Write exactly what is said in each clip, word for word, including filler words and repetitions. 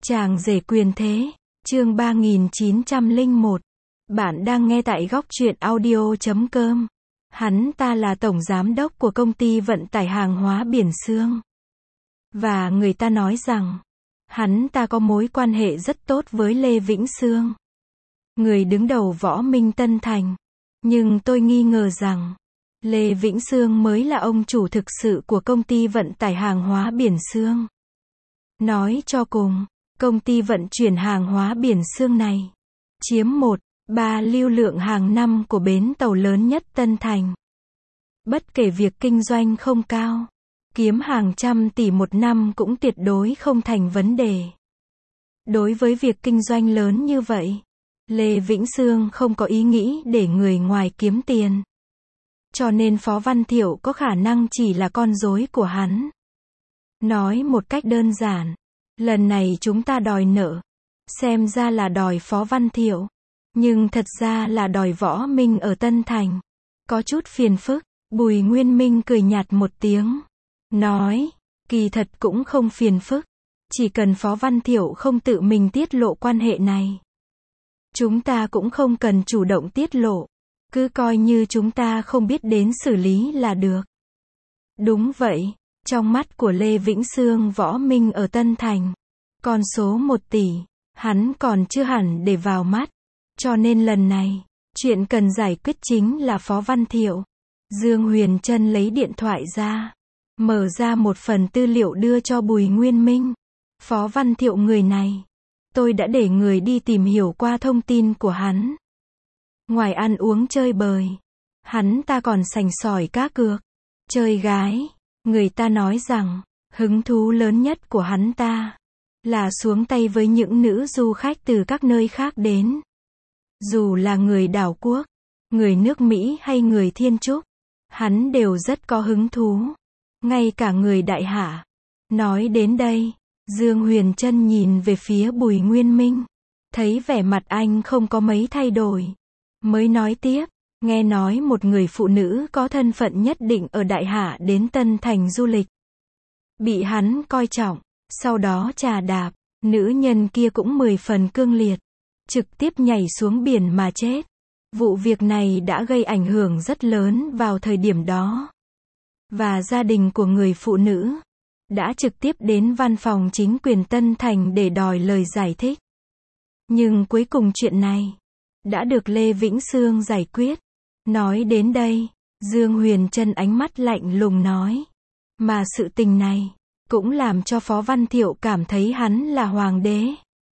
Chàng rể quyền thế, chương ba nghìn chín trăm lẻ một. Bạn đang nghe tại góc truyện audio chấm com. Hắn ta là tổng giám đốc của công ty vận tải hàng hóa Biển Sương. Và người ta nói rằng, hắn ta có mối quan hệ rất tốt với Lê Vĩnh Sương, người đứng đầu Võ Minh Tân Thành. Nhưng tôi nghi ngờ rằng, Lê Vĩnh Sương mới là ông chủ thực sự của công ty vận tải hàng hóa Biển Sương. Nói cho cùng, công ty vận chuyển hàng hóa Biển Sương này chiếm một ba lưu lượng hàng năm của bến tàu lớn nhất Tân Thành. Bất kể việc kinh doanh không cao, kiếm hàng trăm tỷ một năm cũng tuyệt đối không thành vấn đề. Đối với việc kinh doanh lớn như vậy, Lê Vĩnh Sương không có ý nghĩ để người ngoài kiếm tiền. Cho nên Phó Văn Thiệu có khả năng chỉ là con rối của hắn. Nói một cách đơn giản, lần này chúng ta đòi nợ, xem ra là đòi Phó Văn Thiệu, nhưng thật ra là đòi Võ Minh ở Tân Thành. Có chút phiền phức. Bùi Nguyên Minh cười nhạt một tiếng, nói, kỳ thật cũng không phiền phức, chỉ cần Phó Văn Thiệu không tự mình tiết lộ quan hệ này, chúng ta cũng không cần chủ động tiết lộ, cứ coi như chúng ta không biết đến xử lý là được. Đúng vậy, trong mắt của Lê Vĩnh Sương, Võ Minh ở Tân Thành, con số một tỷ, hắn còn chưa hẳn để vào mắt, cho nên lần này, chuyện cần giải quyết chính là Phó Văn Thiệu. Dương Huyền Trân lấy điện thoại ra, mở ra một phần tư liệu đưa cho Bùi Nguyên Minh. Phó Văn Thiệu người này, tôi đã để người đi tìm hiểu qua thông tin của hắn. Ngoài ăn uống chơi bời, hắn ta còn sành sỏi cá cược, chơi gái. Người ta nói rằng, hứng thú lớn nhất của hắn ta là xuống tay với những nữ du khách từ các nơi khác đến. Dù là người đảo quốc, người nước Mỹ hay người Thiên Trúc, hắn đều rất có hứng thú. Ngay cả người Đại Hạ. Nói đến đây, Dương Huyền Trân nhìn về phía Bùi Nguyên Minh, thấy vẻ mặt anh không có mấy thay đổi, mới nói tiếp, nghe nói một người phụ nữ có thân phận nhất định ở Đại Hạ đến Tân Thành du lịch, bị hắn coi trọng, sau đó trà đạp, nữ nhân kia cũng mười phần cương liệt, trực tiếp nhảy xuống biển mà chết. Vụ việc này đã gây ảnh hưởng rất lớn vào thời điểm đó. Và gia đình của người phụ nữ đã trực tiếp đến văn phòng chính quyền Tân Thành để đòi lời giải thích. Nhưng cuối cùng chuyện này đã được Lê Vĩnh Sương giải quyết. Nói đến đây, Dương Huyền Trân ánh mắt lạnh lùng nói, mà sự tình này cũng làm cho Phó Văn Thiệu cảm thấy hắn là hoàng đế.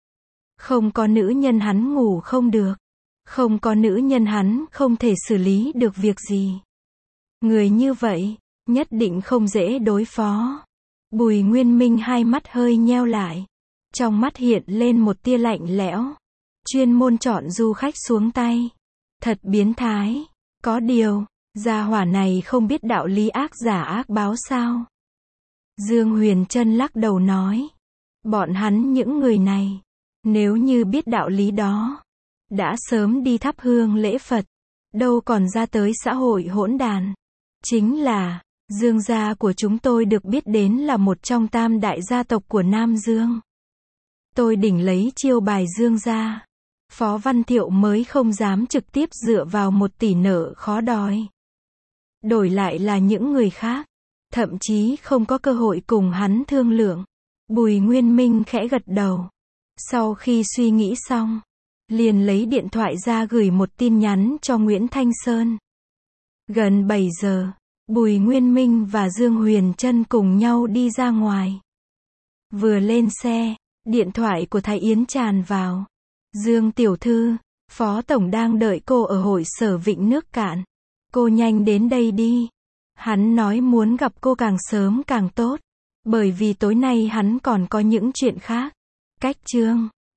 Không có nữ nhân hắn ngủ không được. Không có nữ nhân hắn không thể xử lý được việc gì. Người như vậy, nhất định không dễ đối phó. Bùi Nguyên Minh hai mắt hơi nheo lại. Trong mắt hiện lên một tia lạnh lẽo. Chuyên môn chọn du khách xuống tay. Thật biến thái. Có điều, gia hỏa này không biết đạo lý ác giả ác báo sao. Dương Huyền Trân lắc đầu nói. Bọn hắn những người này, nếu như biết đạo lý đó, đã sớm đi thắp hương lễ Phật, đâu còn ra tới xã hội hỗn đàn. Chính là, Dương gia của chúng tôi được biết đến là một trong tam đại gia tộc của Nam Dương. Tôi đỉnh lấy chiêu bài Dương gia, Phó Văn Thiệu mới không dám trực tiếp dựa vào một tỷ nợ khó đòi. Đổi lại là những người khác, thậm chí không có cơ hội cùng hắn thương lượng. Bùi Nguyên Minh khẽ gật đầu. Sau khi suy nghĩ xong, liền lấy điện thoại ra gửi một tin nhắn cho Nguyễn Thanh Sơn. Gần bảy giờ, Bùi Nguyên Minh và Dương Huyền Trân cùng nhau đi ra ngoài. Vừa lên xe, điện thoại của Thái Yến tràn vào. Dương tiểu thư, Phó Tổng đang đợi cô ở hội sở Vịnh Nước Cạn. Cô nhanh đến đây đi. Hắn nói muốn gặp cô càng sớm càng tốt. Bởi vì tối nay hắn còn có những chuyện khác. Cách chương